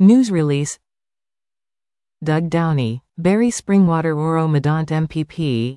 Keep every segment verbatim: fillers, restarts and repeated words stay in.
News release. Doug Downey, Barrie Springwater Oro-Medonte M P P.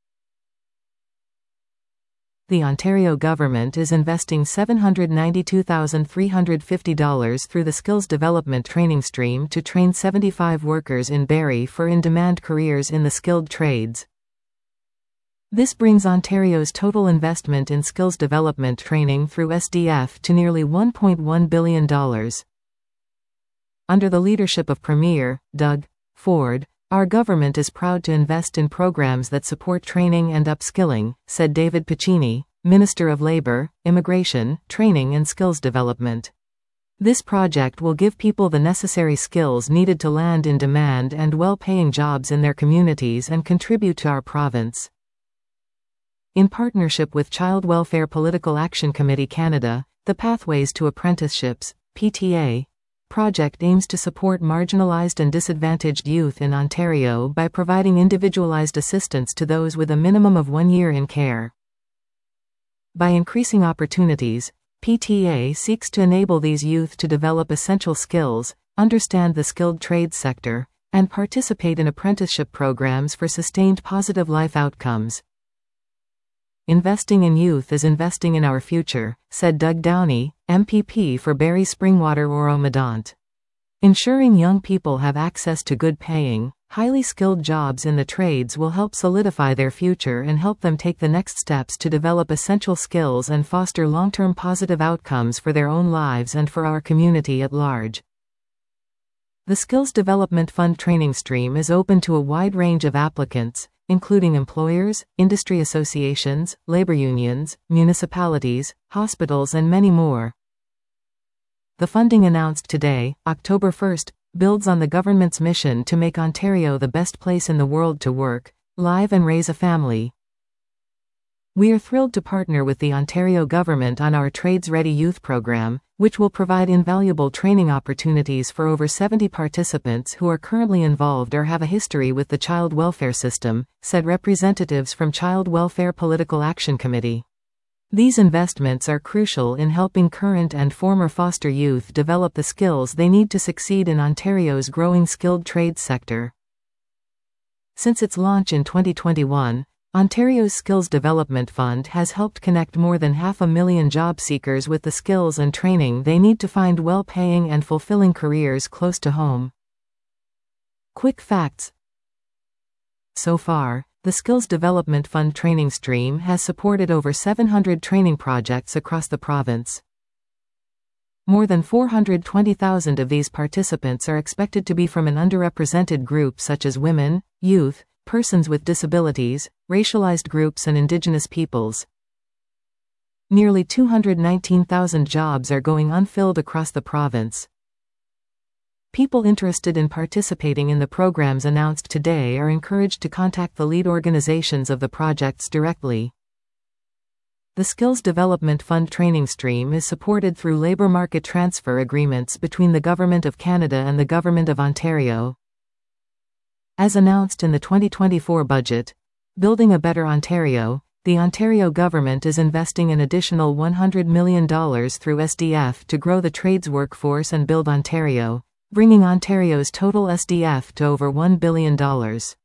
The Ontario government is investing seven hundred ninety-two thousand three hundred fifty dollars through the Skills Development Training Stream to train seventy-five workers in Barrie for in-demand careers in the skilled trades. This brings Ontario's total investment in skills development training through S D F to nearly one point one billion dollars. Under the leadership of Premier Doug Ford, our government is proud to invest in programs that support training and upskilling, said David Piccini, Minister of Labour, Immigration, Training and Skills Development. This project will give people the necessary skills needed to land in demand and well-paying jobs in their communities and contribute to our province. In partnership with Child Welfare Political Action Committee Canada, the Pathways to Apprenticeships P T A project aims to support marginalized and disadvantaged youth in Ontario by providing individualized assistance to those with a minimum of one year in care. By increasing opportunities, P T A seeks to enable these youth to develop essential skills, understand the skilled trades sector, and participate in apprenticeship programs for sustained positive life outcomes. Investing in youth is investing in our future, said Doug Downey, M P P for Barrie Springwater Oro-Medonte. Ensuring young people have access to good-paying, highly skilled jobs in the trades will help solidify their future and help them take the next steps to develop essential skills and foster long-term positive outcomes for their own lives and for our community at large. The Skills Development Fund training stream is open to a wide range of applicants, including employers, industry associations, labor unions, municipalities, hospitals and many more. The funding announced today, October first, builds on the government's mission to make Ontario the best place in the world to work, live and raise a family. We are thrilled to partner with the Ontario government on our Trades Ready Youth program, which will provide invaluable training opportunities for over seventy participants who are currently involved or have a history with the child welfare system, said representatives from Child Welfare Political Action Committee. These investments are crucial in helping current and former foster youth develop the skills they need to succeed in Ontario's growing skilled trades sector. Since its launch in twenty twenty-one, Ontario's Skills Development Fund has helped connect more than half a million job seekers with the skills and training they need to find well-paying and fulfilling careers close to home. Quick facts. So far, the Skills Development Fund training stream has supported over seven hundred training projects across the province. More than four hundred twenty thousand of these participants are expected to be from an underrepresented group such as women, youth, persons with disabilities, racialized groups and Indigenous peoples. Nearly two hundred nineteen thousand jobs are going unfilled across the province. People interested in participating in the programs announced today are encouraged to contact the lead organizations of the projects directly. The Skills Development Fund training stream is supported through labour market transfer agreements between the Government of Canada and the Government of Ontario. As announced in the twenty twenty-four budget, Building a Better Ontario, the Ontario government is investing an additional one hundred million dollars through S D F to grow the trades workforce and build Ontario, bringing Ontario's total S D F to over one billion dollars.